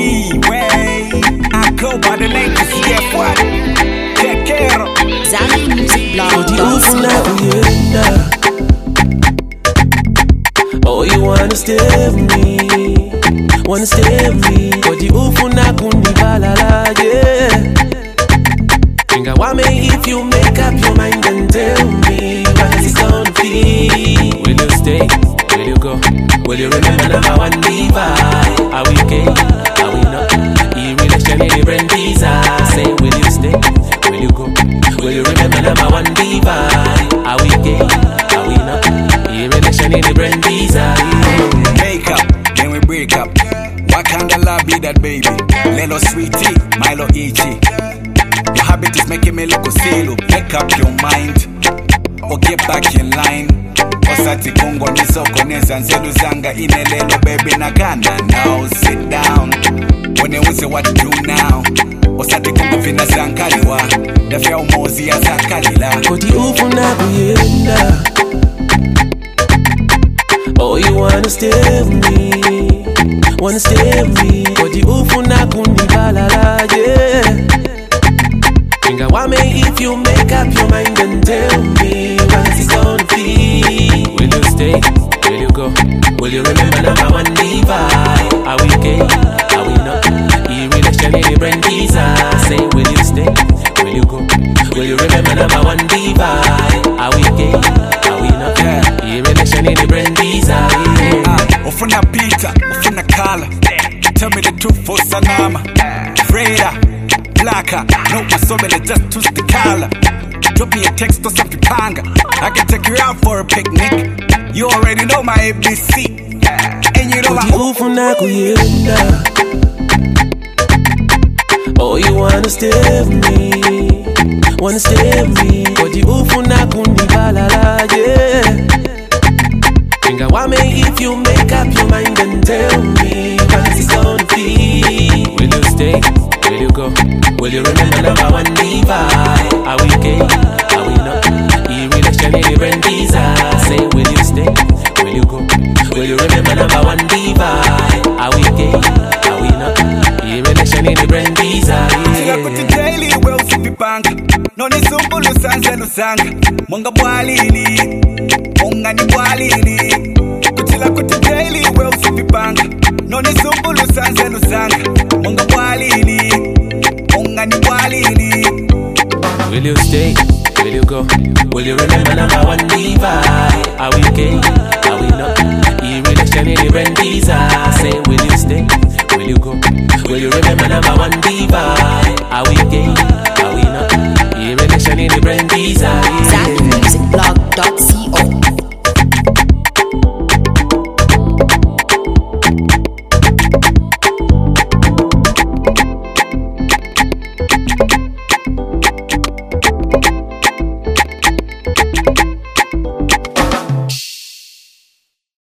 Anyway, I go by the name of CF1. Take care. Zami Music Blog. Oh, you wanna stay with me? Wanna stay with me? Kodi ufuna kunibalala, yeah. Think I want me if you make up your mind and tell me what it's gonna be. Will you stay? Will you go? Will you remember number one diva? Are we gay? Are we not? E-relation in different visa. Say, will you stay? Will you go? Will you remember number one diva? Are we gay? Are we not? E-relation in different visa. Make up, then we break up. What kind of love be that, baby? Lelo sweetie, Milo Ichi. Your habit is making me look silly. Make up your mind, or get back in line. Osati Kongo nisoko neza nzelu zanga inelelo baby nakana. Now sit down. When they say what to do now. Osati Kongo fina sankaliwa. Dafya umozi ya sakalila. Kodi ufuna kuyenda. Oh, you wanna stay with me? Wanna stay with me? Kodi ufuna kunibalala, yeah. Think I want me if you make up your mind and tell me what it's gonna be. Will you stay? Will you go? Will you remember number one diva? Are we gay? Are we not? E-relation in different visa. Say, will you stay? Will you go? Will you remember number one diva? Are we gay? Are we not? E-relation in different visa. Ofuna Peter, ofuna Kala. Tell me the truth for Sanama. Freda, Blacka, no masobele, just twist the collar. Drop me a text or something panga. I can take you out for a picnic. You already know my ABC. And you know my ufuna kuyenda. Oh, you wanna stay with me? Wanna stay with me? Kodi ufuna kunibalala, yeah. Think I want me if you make up your mind and tell me what it's gonna be. Will you stay? Will you go? Will you remember number one diva? Are we gay? Are we not? E-relation in different visa. Say, will you stay? Will you go? Will you remember number one diva? Are we gay? Are we not? E-relation in different visa. Tila kuti daily well sipi panga. Noni sumbu lusanze lusanga. Monga bwalini. Monga ni bwalini. Kutila kuti daily well sipi panga. Noni sumbu lusanze lusanga. Monga bwalini. Monga ni bwalini. Will you stay? Will you go? Will you remember number one diva? Are we gay? Are we not? E-relation in different visa. Say, will you stay? Will you go? Will you remember number one diva? Are we gay? Are we not? E-relation in different visa.